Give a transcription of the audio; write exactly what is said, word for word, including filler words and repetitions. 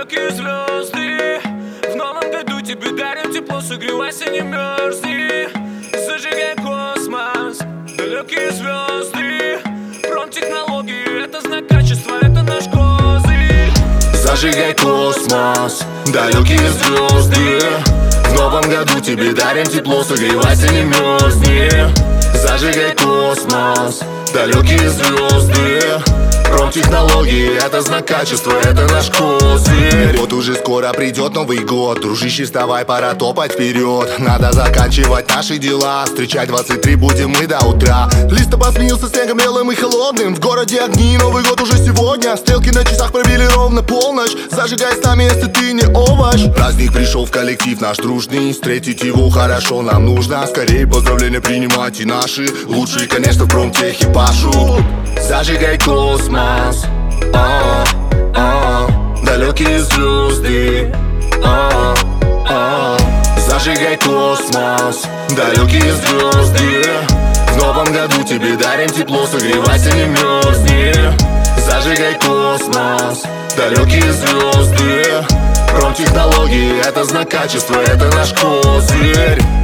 далекие звезды. В новом году тебе дарим тепло, согревайся, не мерзни. Зажигай космос, далекие звезды. Промтехнологии — это знак качества, это наш козырь. Зажигай космос, далекие звезды. В новом году тебе дарим тепло, согревайся, не мерзни. Зажигай космос, далекие звезды. Промтехнологии — это знак качества, это наш козырь. Вот уже скоро придет Новый год, дружище, вставай, пора топать вперед. Надо заканчивать наши дела, встречать двадцать три будем мы до утра. Листопад сменился снегом белым и холодным. В городе огни, Новый год уже сегодня. Стрелки на часах пробили ровно полночь. Зажигай с нами, если ты не овощ. Праздник пришел в коллектив наш дружный, встретить его хорошо нам нужно. Скорее поздравления принимать и наши лучшие, конечно, в промтехе пашут. Зажигай космос, а, а, далекие звезды, а, а. Зажигай космос, далекие звезды. В новом году тебе дарим тепло, согревайся, не мерзни. Зажигай космос, далекие звезды. Промтехнологии — это знак качества, это наш козырь.